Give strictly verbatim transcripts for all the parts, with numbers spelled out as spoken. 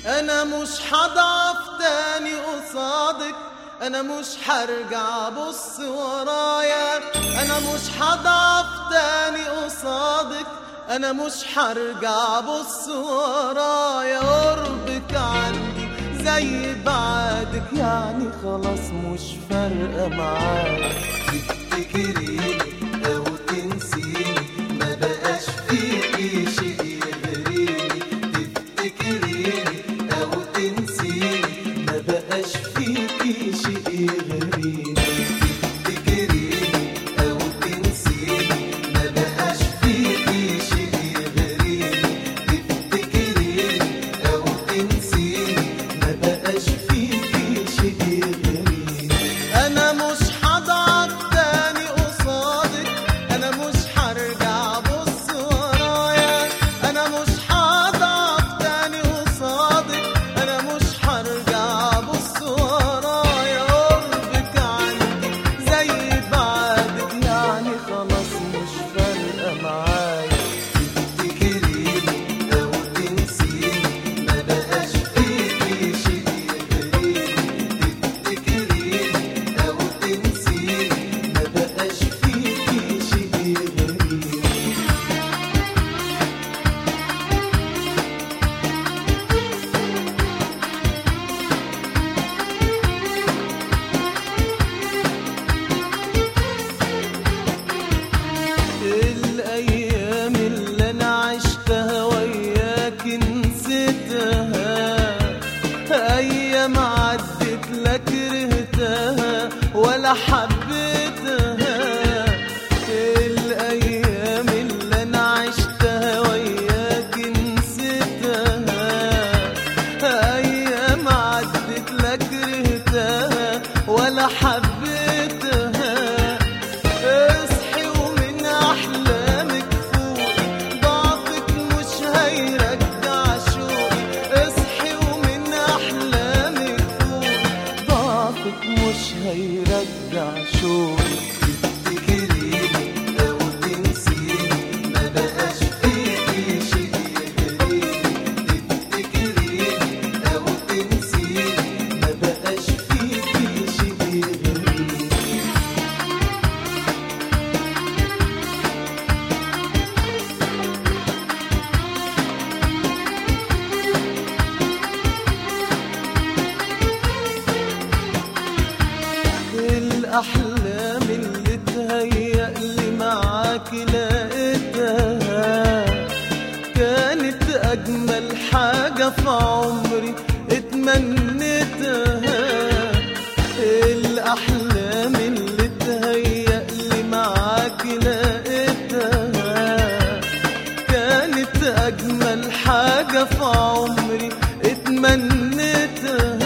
انا مش هضعف تاني قصادك، انا مش هرجع ابص ورايا، انا مش هضعف تاني قصادك، انا مش هرجع ابص ورايا. قربك عندي زي بعادك، يعني خلاص مش فارقه معايا. تفتكريني او تنسيني ما بقاش فيكي شيء يغريني، تفتكريني او تنسيني ما بقاش فيكي شيء يغريني، تفتكريني او تنسيني ما بقاش فيكي شيء يغريني، تفتكريني او تنسيني ما بقاش فيكي شيء يغريني. انا مش هضعف تاني قصادك، انا مش هرجع ابص ورايا، انا مش هضعف تاني قصادك، انا مش هرجع ابص ورايا. قربك عندي زي بعدك، يعني خلاص مش فارقه معايا. تفتكريني او تنسيني ما بقاش فيكي شيء يغريني، تفتكريني او تنسيني ما بقاش فيكي شيء يغريني. الايام اللي انا عشتها وياك نسيتها، ايام عدت لا كرهتها ولا حبيتها. الايام اللي انا عشتها وياك نسيتها، ايام عدت لا كرهتها ولا حبيتها. اصحي ومن احلامك فوقي، ضعفك مش هيرجع شوقي. اصحي ومن احلامك فوقي، ضعفك مش هيرجع شوقي. تفتكريني او تنسيني ما بقاش فيكي شيء يغريني، تفتكريني او تنسيني ما بقاش فيكي شيء يغريني. الأحلام اللي تهيأ لي معاك لقيتها، كانت أجمل حاجة في عمري اتمنيتها. الأحلام اللي تهيأ لي معاك لقيتها، كانت أجمل حاجة في عمري اتمنيتها.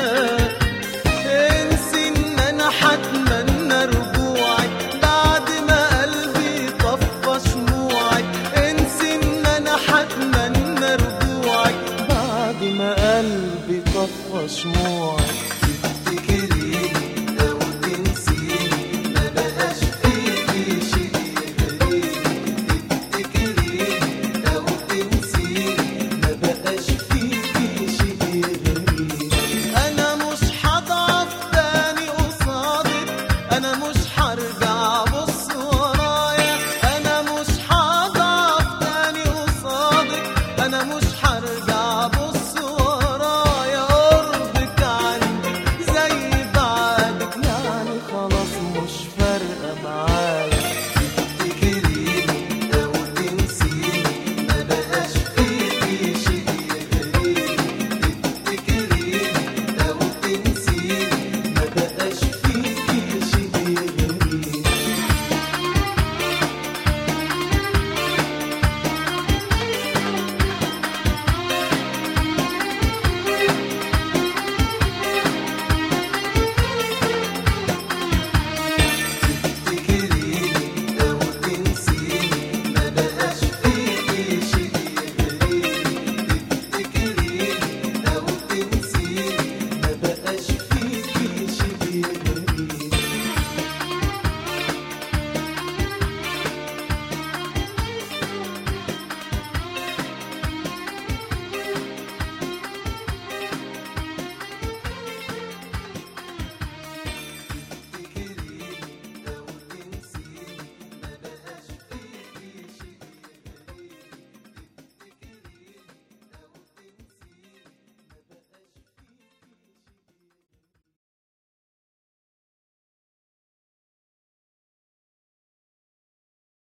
انسي ان انا هتمنى رجوعك بعد ما قلبي طفى شموعك، انسي ان انا هتمنى رجوعك بعد ما قلبي طفى شموعك. تفتكريني او تنسيني ما بقاش فيكي شيء يغريني، تفتكريني او تنسيني ما بقاش فيكي شيء يغريني. انا مش هضعف تاني قصادك، انا مش هرجع ابص ورايا، انا مش هضعف تاني قصادك، انا مش هرجع